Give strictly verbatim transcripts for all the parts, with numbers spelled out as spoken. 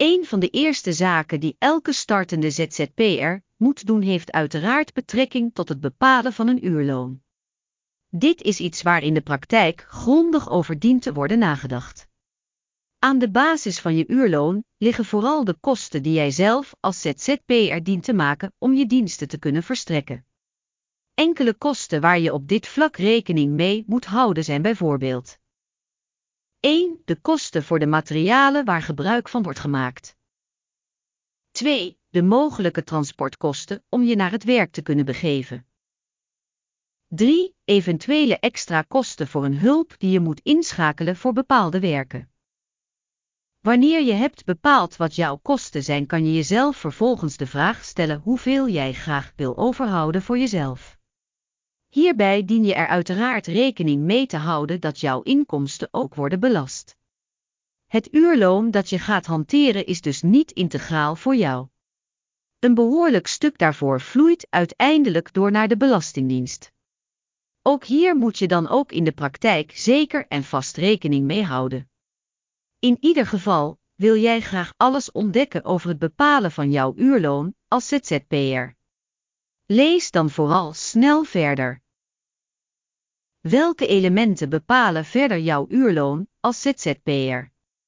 Een van de eerste zaken die elke startende Z Z P R moet doen heeft uiteraard betrekking tot het bepalen van een uurloon. Dit is iets waar in de praktijk grondig over dient te worden nagedacht. Aan de basis van je uurloon liggen vooral de kosten die jij zelf als Z Z P R dient te maken om je diensten te kunnen verstrekken. Enkele kosten waar je op dit vlak rekening mee moet houden zijn bijvoorbeeld: één. De kosten voor de materialen waar gebruik van wordt gemaakt. twee. De mogelijke transportkosten om je naar het werk te kunnen begeven. drie. Eventuele extra kosten voor een hulp die je moet inschakelen voor bepaalde werken. Wanneer je hebt bepaald wat jouw kosten zijn, kan je jezelf vervolgens de vraag stellen hoeveel jij graag wil overhouden voor jezelf. Hierbij dien je er uiteraard rekening mee te houden dat jouw inkomsten ook worden belast. Het uurloon dat je gaat hanteren is dus niet integraal voor jou. Een behoorlijk stuk daarvoor vloeit uiteindelijk door naar de Belastingdienst. Ook hier moet je dan ook in de praktijk zeker en vast rekening mee houden. In ieder geval, wil jij graag alles ontdekken over het bepalen van jouw uurloon als Z Z P R? Lees dan vooral snel verder. Welke elementen bepalen verder jouw uurloon als Z Z P R?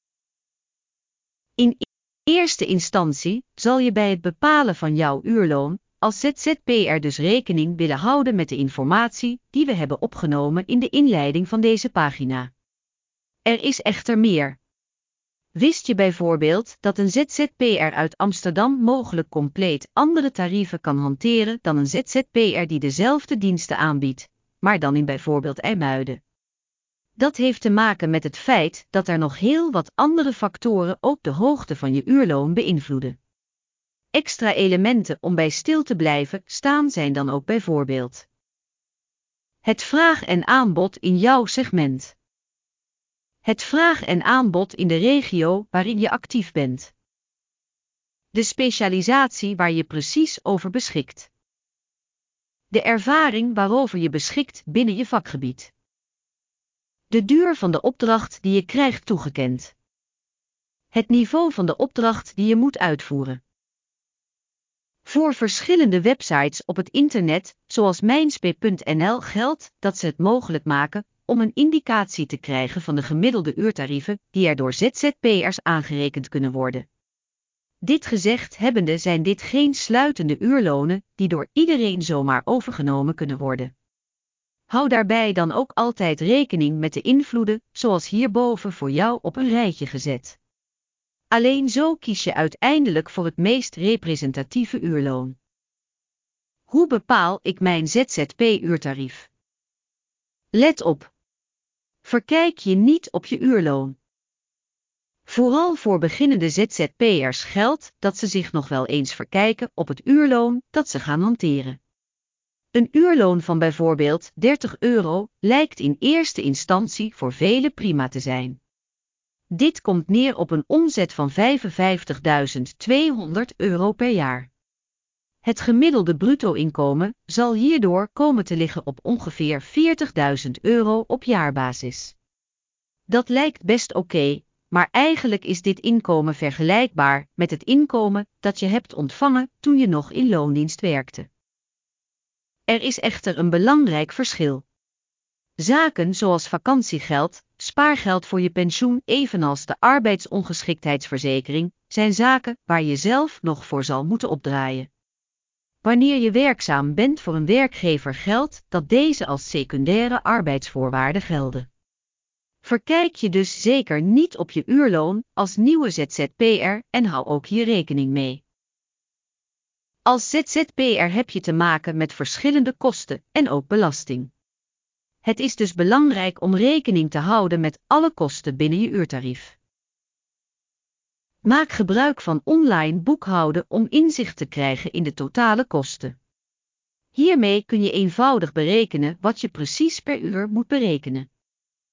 In eerste instantie zal je bij het bepalen van jouw uurloon als Z Z P R dus rekening willen houden met de informatie die we hebben opgenomen in de inleiding van deze pagina. Er is echter meer. Wist je bijvoorbeeld dat een Z Z P R uit Amsterdam mogelijk compleet andere tarieven kan hanteren dan een Z Z P R die dezelfde diensten aanbiedt, maar dan in bijvoorbeeld IJmuiden? Dat heeft te maken met het feit dat er nog heel wat andere factoren ook de hoogte van je uurloon beïnvloeden. Extra elementen om bij stil te blijven staan zijn dan ook bijvoorbeeld het vraag en aanbod in jouw segment, het vraag en aanbod in de regio waarin je actief bent, de specialisatie waar je precies over beschikt, de ervaring waarover je beschikt binnen je vakgebied, de duur van de opdracht die je krijgt toegekend, het niveau van de opdracht die je moet uitvoeren. Voor verschillende websites op het internet, zoals mijnspe punt n l, geldt dat ze het mogelijk maken om een indicatie te krijgen van de gemiddelde uurtarieven die er door Z Z P R's aangerekend kunnen worden. Dit gezegd hebbende zijn dit geen sluitende uurlonen die door iedereen zomaar overgenomen kunnen worden. Hou daarbij dan ook altijd rekening met de invloeden, zoals hierboven voor jou op een rijtje gezet. Alleen zo kies je uiteindelijk voor het meest representatieve uurloon. Hoe bepaal ik mijn Z Z P-uurtarief? Let op. Verkijk je niet op je uurloon. Vooral voor beginnende Z Z P R's geldt dat ze zich nog wel eens verkijken op het uurloon dat ze gaan hanteren. Een uurloon van bijvoorbeeld dertig euro lijkt in eerste instantie voor velen prima te zijn. Dit komt neer op een omzet van vijfenvijftigduizend tweehonderd euro per jaar. Het gemiddelde bruto-inkomen zal hierdoor komen te liggen op ongeveer veertigduizend euro op jaarbasis. Dat lijkt best oké, maar eigenlijk is dit inkomen vergelijkbaar met het inkomen dat je hebt ontvangen toen je nog in loondienst werkte. Er is echter een belangrijk verschil. Zaken zoals vakantiegeld, spaargeld voor je pensioen evenals de arbeidsongeschiktheidsverzekering zijn zaken waar je zelf nog voor zal moeten opdraaien. Wanneer je werkzaam bent voor een werkgever geldt dat deze als secundaire arbeidsvoorwaarden gelden. Verkijk je dus zeker niet op je uurloon als nieuwe Z Z P R en hou ook hier rekening mee. Als Z Z P R heb je te maken met verschillende kosten en ook belasting. Het is dus belangrijk om rekening te houden met alle kosten binnen je uurtarief. Maak gebruik van online boekhouden om inzicht te krijgen in de totale kosten. Hiermee kun je eenvoudig berekenen wat je precies per uur moet berekenen.